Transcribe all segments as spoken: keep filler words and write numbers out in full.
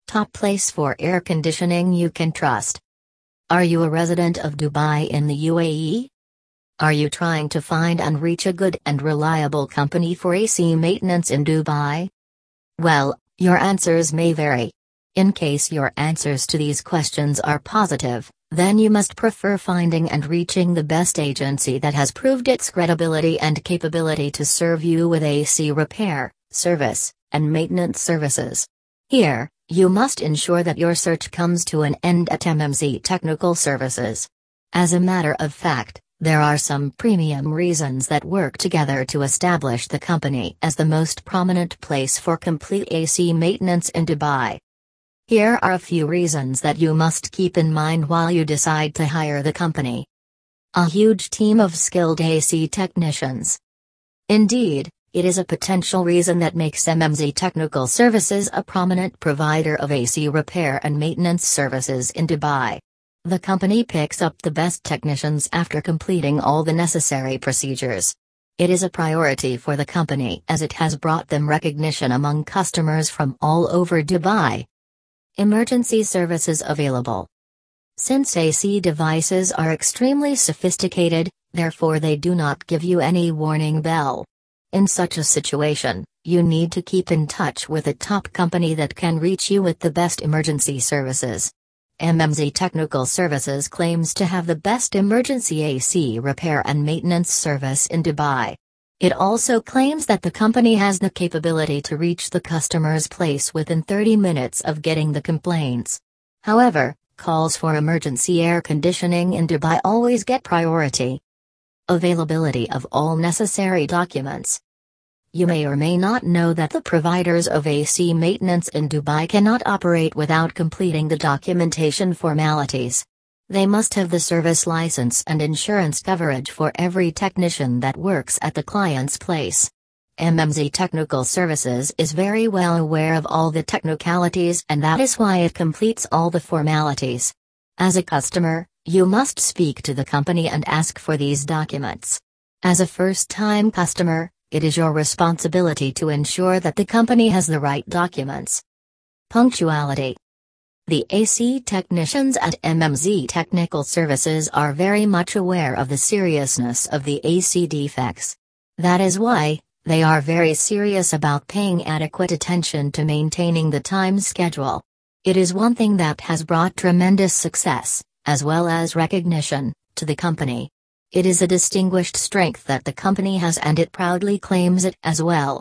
Top place for air conditioning you can trust. Are you a resident of Dubai in the U A E? Are you trying to find and reach a good and reliable company for A C maintenance in Dubai? Well, your answers may vary. In case your answers to these questions are positive, then you must prefer finding and reaching the best agency that has proved its credibility and capability to serve you with A C repair, service, and maintenance services. Here, you must ensure that your search comes to an end at M M Z Technical Services. As a matter of fact, there are some premium reasons that work together to establish the company as the most prominent place for complete A C maintenance in Dubai. Here are a few reasons that you must keep in mind while you decide to hire the company. A huge team of skilled A C technicians. Indeed, it is a potential reason that makes M M Z Technical Services a prominent provider of A C repair and maintenance services in Dubai. The company picks up the best technicians after completing all the necessary procedures. It is a priority for the company as it has brought them recognition among customers from all over Dubai. Emergency services available. Since A C devices are extremely sophisticated, therefore they do not give you any warning bell. In such a situation, you need to keep in touch with a top company that can reach you with the best emergency services. M M Z Technical Services claims to have the best emergency A C repair and maintenance service in Dubai. It also claims that the company has the capability to reach the customer's place within thirty minutes of getting the complaints. However, calls for emergency air conditioning in Dubai always get priority. Availability of all necessary documents. You may or may not know that the providers of A C maintenance in Dubai cannot operate without completing the documentation formalities. They must have the service license and insurance coverage for every technician that works at the client's place. M M Z Technical Services is very well aware of all the technicalities, and that is why it completes all the formalities. As a customer, you must speak to the company and ask for these documents. As a first-time customer, it is your responsibility to ensure that the company has the right documents. Punctuality. The A C technicians at M M Z Technical Services are very much aware of the seriousness of the A C defects. That is why, they are very serious about paying adequate attention to maintaining the time schedule. It is one thing that has brought tremendous success, as well as recognition, to the company. It is a distinguished strength that the company has, and it proudly claims it as well.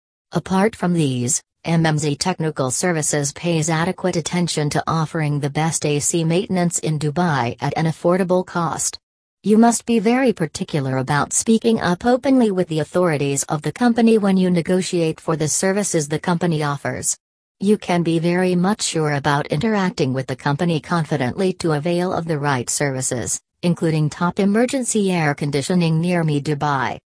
Apart from these, M M Z Technical Services pays adequate attention to offering the best A C maintenance in Dubai at an affordable cost. You must be very particular about speaking up openly with the authorities of the company when you negotiate for the services the company offers. You can be very much sure about interacting with the company confidently to avail of the right services, including top emergency air conditioning near me Dubai.